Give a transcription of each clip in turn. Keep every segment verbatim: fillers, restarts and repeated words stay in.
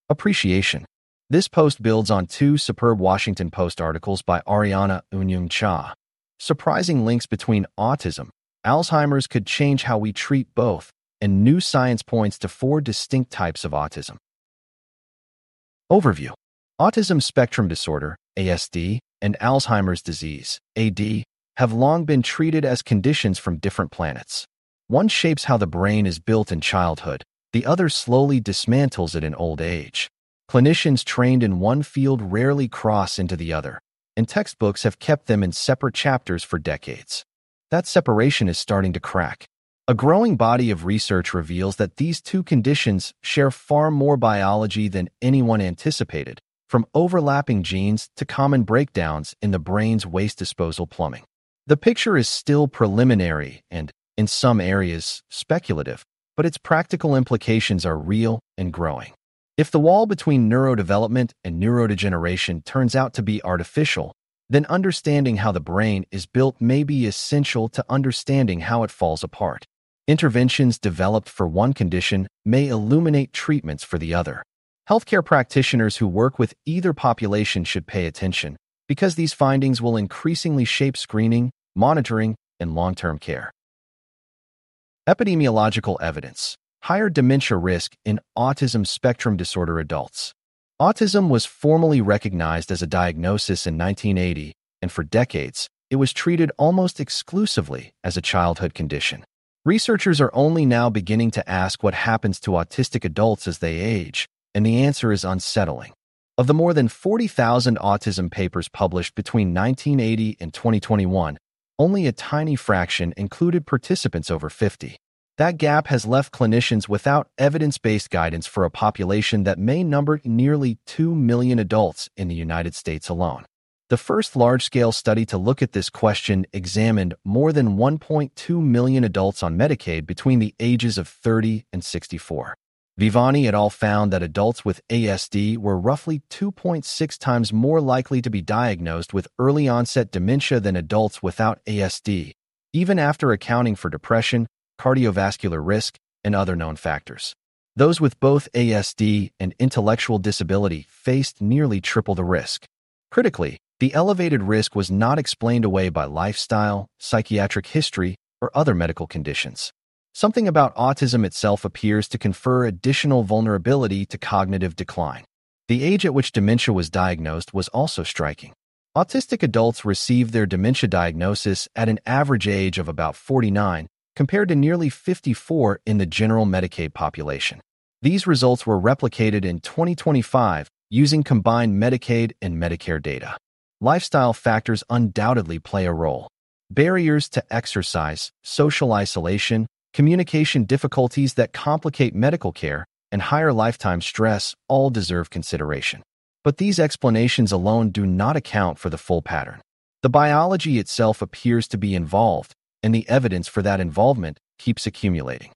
Appreciation. This post builds on two superb Washington Post articles by Ariana Unyung Cha. Surprising links between autism, Alzheimer's could change how we treat both, and new science points to four distinct types of autism. Overview. Autism spectrum disorder, A S D, and Alzheimer's disease, A D, have long been treated as conditions from different planets. One shapes how the brain is built in childhood, the other slowly dismantles it in old age. Clinicians trained in one field rarely cross into the other, and textbooks have kept them in separate chapters for decades. That separation is starting to crack. A growing body of research reveals that these two conditions share far more biology than anyone anticipated, from overlapping genes to common breakdowns in the brain's waste disposal plumbing. The picture is still preliminary and, in some areas, speculative, but its practical implications are real and growing. If the wall between neurodevelopment and neurodegeneration turns out to be artificial, then understanding how the brain is built may be essential to understanding how it falls apart. Interventions developed for one condition may illuminate treatments for the other. Healthcare practitioners who work with either population should pay attention, because these findings will increasingly shape screening, monitoring, and long-term care. Epidemiological evidence. Higher dementia risk in autism spectrum disorder adults. Autism was formally recognized as a diagnosis in nineteen eighty, and for decades, it was treated almost exclusively as a childhood condition. Researchers are only now beginning to ask what happens to autistic adults as they age, and the answer is unsettling. Of the more than forty thousand autism papers published between nineteen eighty and twenty twenty-one, only a tiny fraction included participants over fifty. That gap has left clinicians without evidence-based guidance for a population that may number nearly two million adults in the United States alone. The first large-scale study to look at this question examined more than one point two million adults on Medicaid between the ages of thirty and sixty-four. Vivani et al. Found that adults with A S D were roughly two point six times more likely to be diagnosed with early-onset dementia than adults without A S D, even after accounting for depression, cardiovascular risk, and other known factors. Those with both A S D and intellectual disability faced nearly triple the risk. Critically, the elevated risk was not explained away by lifestyle, psychiatric history, or other medical conditions. Something about autism itself appears to confer additional vulnerability to cognitive decline. The age at which dementia was diagnosed was also striking. Autistic adults received their dementia diagnosis at an average age of about forty-nine, compared to nearly fifty-four in the general Medicaid population. These results were replicated in twenty twenty-five using combined Medicaid and Medicare data. Lifestyle factors undoubtedly play a role. Barriers to exercise, social isolation, communication difficulties that complicate medical care, and higher lifetime stress all deserve consideration. But these explanations alone do not account for the full pattern. The biology itself appears to be involved, and the evidence for that involvement keeps accumulating.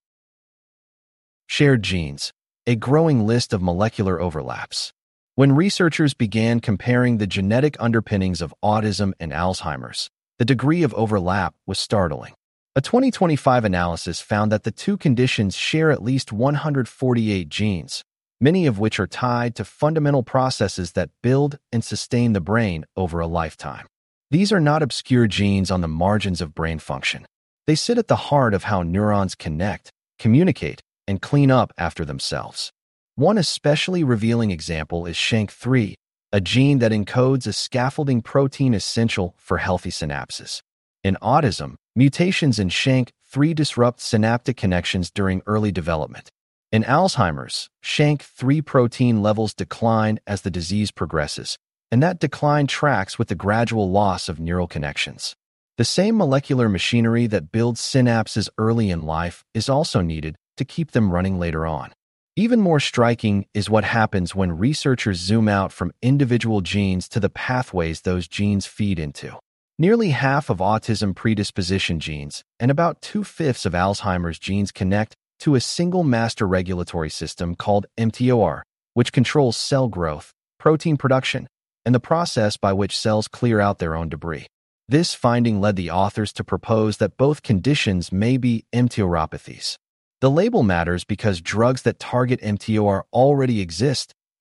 Shared genes, a growing list of molecular overlaps. When researchers began comparing the genetic underpinnings of autism and Alzheimer's, the degree of overlap was startling. A twenty twenty-five analysis found that the two conditions share at least one hundred forty-eight genes, many of which are tied to fundamental processes that build and sustain the brain over a lifetime. These are not obscure genes on the margins of brain function. They sit at the heart of how neurons connect, communicate, and clean up after themselves. One especially revealing example is SHANK three, a gene that encodes a scaffolding protein essential for healthy synapses. In autism, mutations in SHANK three disrupt synaptic connections during early development. In Alzheimer's, SHANK three protein levels decline as the disease progresses, and that decline tracks with the gradual loss of neural connections. The same molecular machinery that builds synapses early in life is also needed to keep them running later on. Even more striking is what happens when researchers zoom out from individual genes to the pathways those genes feed into. Nearly half of autism predisposition genes and about two-fifths of Alzheimer's genes connect to a single master regulatory system called M T O R, which controls cell growth, protein production, and the process by which cells clear out their own debris. This finding led the authors to propose that both conditions may be M T O R-opathies. The label matters because drugs that target M T O R already exist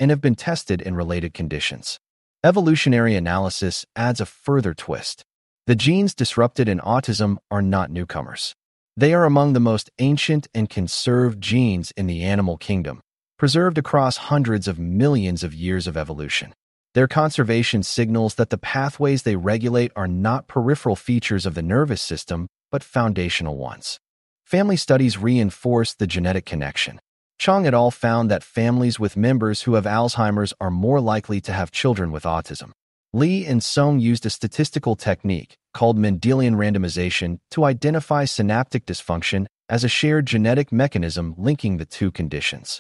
and have been tested in related conditions. Evolutionary analysis adds a further twist. The genes disrupted in autism are not newcomers. They are among the most ancient and conserved genes in the animal kingdom, preserved across hundreds of millions of years of evolution. Their conservation signals that the pathways they regulate are not peripheral features of the nervous system, but foundational ones. Family studies reinforce the genetic connection. Chang et al. Found that families with members who have Alzheimer's are more likely to have children with autism. Li and Song used a statistical technique called Mendelian randomization to identify synaptic dysfunction as a shared genetic mechanism linking the two conditions.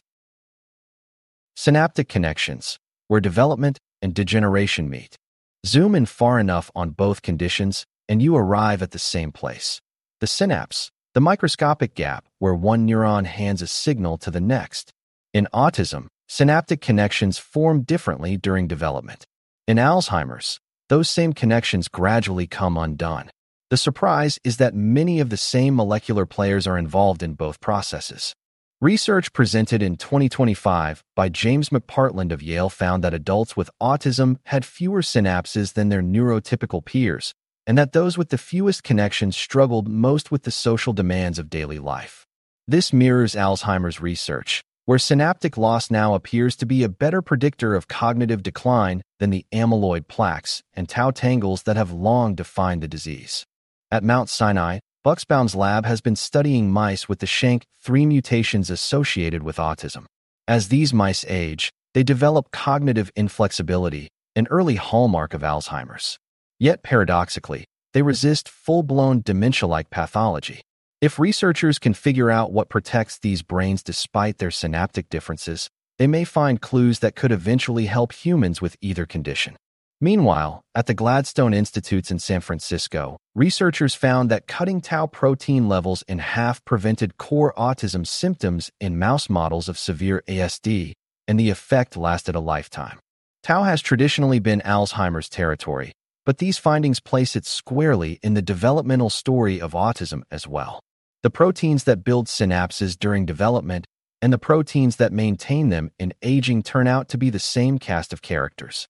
Synaptic connections, where development and degeneration meet. Zoom in far enough on both conditions, and you arrive at the same place. The synapse, the microscopic gap where one neuron hands a signal to the next. In autism, synaptic connections form differently during development. In Alzheimer's, those same connections gradually come undone. The surprise is that many of the same molecular players are involved in both processes. Research presented in twenty twenty-five by James McPartland of Yale found that adults with autism had fewer synapses than their neurotypical peers, and that those with the fewest connections struggled most with the social demands of daily life. This mirrors Alzheimer's research, where synaptic loss now appears to be a better predictor of cognitive decline than the amyloid plaques and tau tangles that have long defined the disease. At Mount Sinai, Buxbaum's lab has been studying mice with the S H A N K three mutations associated with autism. As these mice age, they develop cognitive inflexibility, an early hallmark of Alzheimer's. Yet paradoxically, they resist full-blown dementia-like pathology. If researchers can figure out what protects these brains despite their synaptic differences, they may find clues that could eventually help humans with either condition. Meanwhile, at the Gladstone Institutes in San Francisco, researchers found that cutting tau protein levels in half prevented core autism symptoms in mouse models of severe A S D, and the effect lasted a lifetime. Tau has traditionally been Alzheimer's territory, but these findings place it squarely in the developmental story of autism as well. The proteins that build synapses during development and the proteins that maintain them in aging turn out to be the same cast of characters.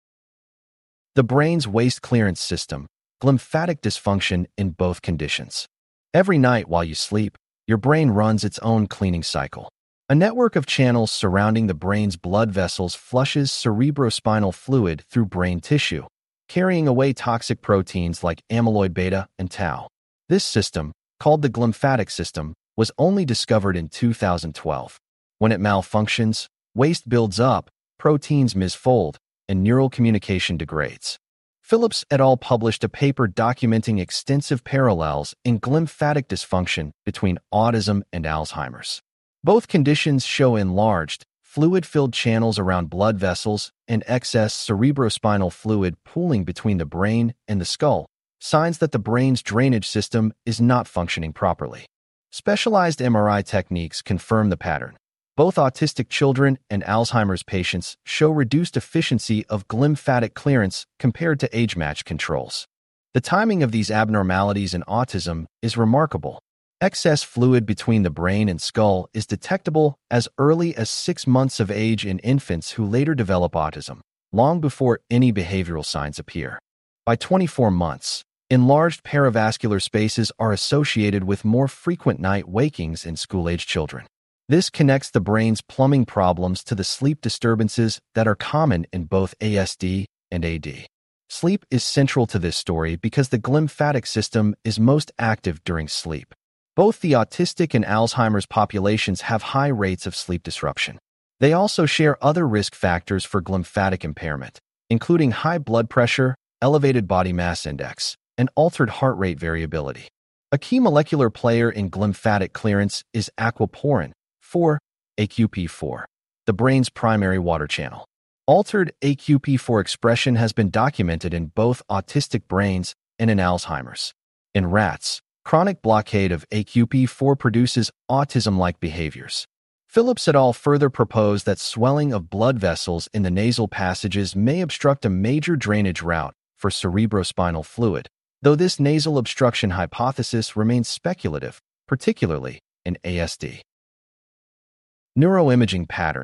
The brain's waste clearance system, glymphatic dysfunction in both conditions. Every night while you sleep, your brain runs its own cleaning cycle. A network of channels surrounding the brain's blood vessels flushes cerebrospinal fluid through brain tissue, carrying away toxic proteins like amyloid beta and tau. This system, called the glymphatic system, was only discovered in two thousand twelve. When it malfunctions, waste builds up, proteins misfold, and neural communication degrades. Phillips et al. Published a paper documenting extensive parallels in glymphatic dysfunction between autism and Alzheimer's. Both conditions show enlarged, fluid-filled channels around blood vessels and excess cerebrospinal fluid pooling between the brain and the skull, signs that the brain's drainage system is not functioning properly. Specialized M R I techniques confirm the pattern. Both autistic children and Alzheimer's patients show reduced efficiency of glymphatic clearance compared to age-matched controls. The timing of these abnormalities in autism is remarkable. Excess fluid between the brain and skull is detectable as early as six months of age in infants who later develop autism, long before any behavioral signs appear. By twenty-four months, enlarged paravascular spaces are associated with more frequent night wakings in school-age children. This connects the brain's plumbing problems to the sleep disturbances that are common in both A S D and A D. Sleep is central to this story because the glymphatic system is most active during sleep. Both the autistic and Alzheimer's populations have high rates of sleep disruption. They also share other risk factors for glymphatic impairment, including high blood pressure, elevated body mass index, and altered heart rate variability. A key molecular player in glymphatic clearance is aquaporin, four, A Q P four, the brain's primary water channel. Altered A Q P four expression has been documented in both autistic brains and in Alzheimer's. In rats, chronic blockade of A Q P four produces autism-like behaviors. Phillips et al. Further proposed that swelling of blood vessels in the nasal passages may obstruct a major drainage route for cerebrospinal fluid, though this nasal obstruction hypothesis remains speculative, particularly in A S D. Neuroimaging patterns,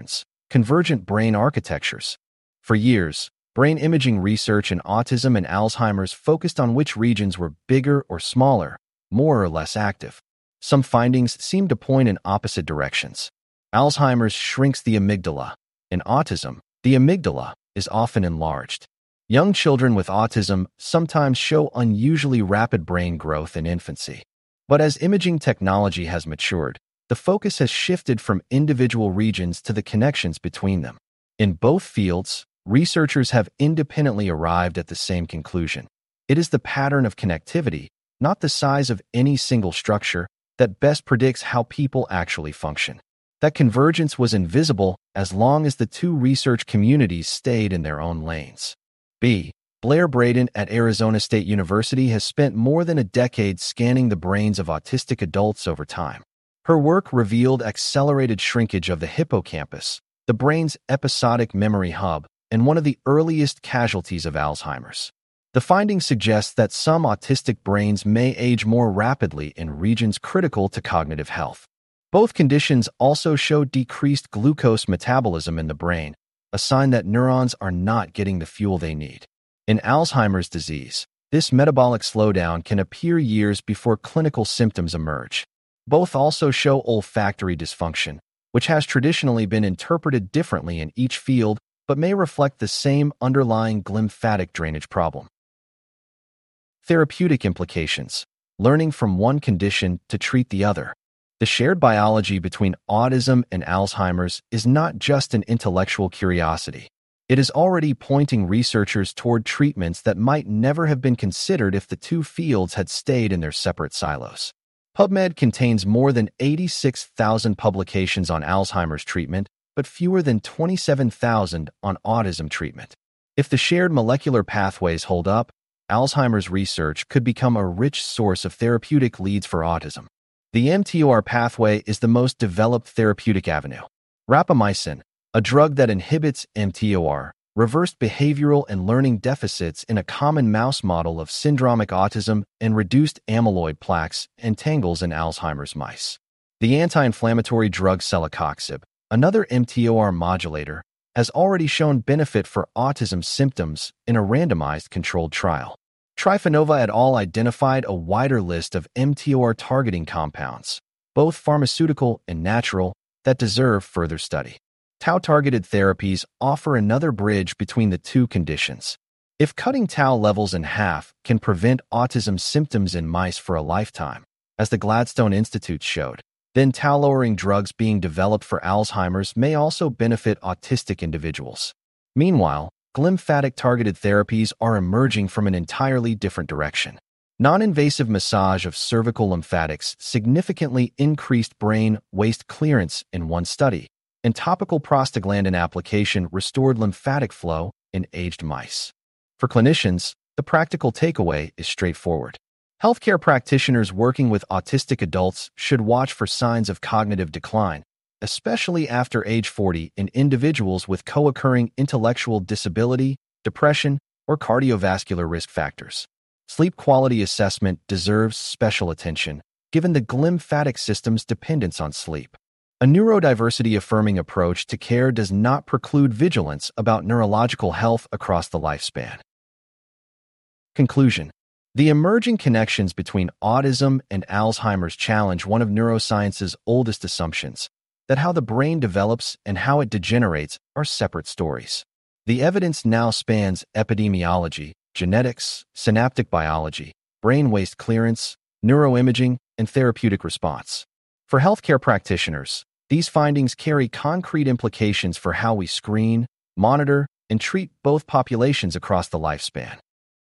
convergent brain architectures. For years, brain imaging research in autism and Alzheimer's focused on which regions were bigger or smaller, more or less active. Some findings seem to point in opposite directions. Alzheimer's shrinks the amygdala. In autism, the amygdala is often enlarged. Young children with autism sometimes show unusually rapid brain growth in infancy. But as imaging technology has matured, the focus has shifted from individual regions to the connections between them. In both fields, researchers have independently arrived at the same conclusion. It is the pattern of connectivity, not the size of any single structure, that best predicts how people actually function. That convergence was invisible as long as the two research communities stayed in their own lanes. B. Blair Braden at Arizona State University has spent more than a decade scanning the brains of autistic adults over time. Her work revealed accelerated shrinkage of the hippocampus, the brain's episodic memory hub, and one of the earliest casualties of Alzheimer's. The findings suggest that some autistic brains may age more rapidly in regions critical to cognitive health. Both conditions also show decreased glucose metabolism in the brain, a sign that neurons are not getting the fuel they need. In Alzheimer's disease, this metabolic slowdown can appear years before clinical symptoms emerge. Both also show olfactory dysfunction, which has traditionally been interpreted differently in each field but may reflect the same underlying glymphatic drainage problem. Therapeutic implications: learning from one condition to treat the other. The shared biology between autism and Alzheimer's is not just an intellectual curiosity. It is already pointing researchers toward treatments that might never have been considered if the two fields had stayed in their separate silos. PubMed contains more than eighty-six thousand publications on Alzheimer's treatment, but fewer than twenty-seven thousand on autism treatment. If the shared molecular pathways hold up, Alzheimer's research could become a rich source of therapeutic leads for autism. The M T O R pathway is the most developed therapeutic avenue. Rapamycin, a drug that inhibits M T O R, reversed behavioral and learning deficits in a common mouse model of syndromic autism and reduced amyloid plaques and tangles in Alzheimer's mice. The anti-inflammatory drug celecoxib, another M T O R modulator, has already shown benefit for autism symptoms in a randomized controlled trial. Trifonova et al. Identified a wider list of M T O R targeting compounds, both pharmaceutical and natural, that deserve further study. Tau-targeted therapies offer another bridge between the two conditions. If cutting tau levels in half can prevent autism symptoms in mice for a lifetime, as the Gladstone Institute showed, then tau-lowering drugs being developed for Alzheimer's may also benefit autistic individuals. Meanwhile, glymphatic targeted therapies are emerging from an entirely different direction. Non-invasive massage of cervical lymphatics significantly increased brain waste clearance in one study, and topical prostaglandin application restored lymphatic flow in aged mice. For clinicians, the practical takeaway is straightforward. Healthcare practitioners working with autistic adults should watch for signs of cognitive decline, especially after age forty in individuals with co-occurring intellectual disability, depression, or cardiovascular risk factors. Sleep quality assessment deserves special attention, given the glymphatic system's dependence on sleep. A neurodiversity-affirming approach to care does not preclude vigilance about neurological health across the lifespan. Conclusion: the emerging connections between autism and Alzheimer's challenge one of neuroscience's oldest assumptions, that how the brain develops and how it degenerates are separate stories. The evidence now spans epidemiology, genetics, synaptic biology, brain waste clearance, neuroimaging, and therapeutic response. For healthcare practitioners, these findings carry concrete implications for how we screen, monitor, and treat both populations across the lifespan.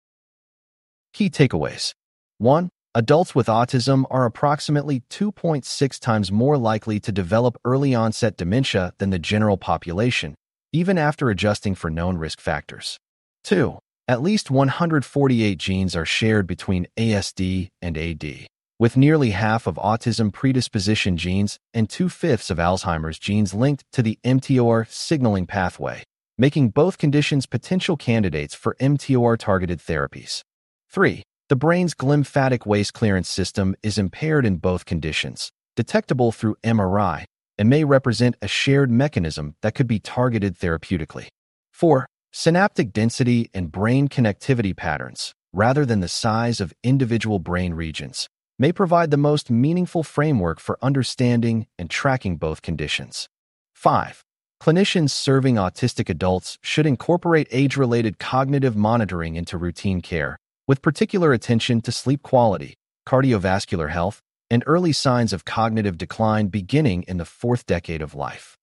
Key takeaways. one. Adults with autism are approximately two point six times more likely to develop early-onset dementia than the general population, even after adjusting for known risk factors. two. At least one hundred forty-eight genes are shared between A S D and A D, with nearly half of autism predisposition genes and two-fifths of Alzheimer's genes linked to the M T O R signaling pathway, making both conditions potential candidates for M T O R-targeted therapies. three. The brain's glymphatic waste clearance system is impaired in both conditions, detectable through M R I, and may represent a shared mechanism that could be targeted therapeutically. four. Synaptic density and brain connectivity patterns, rather than the size of individual brain regions, may provide the most meaningful framework for understanding and tracking both conditions. five. Clinicians serving autistic adults should incorporate age-related cognitive monitoring into routine care, with particular attention to sleep quality, cardiovascular health, and early signs of cognitive decline beginning in the fourth decade of life.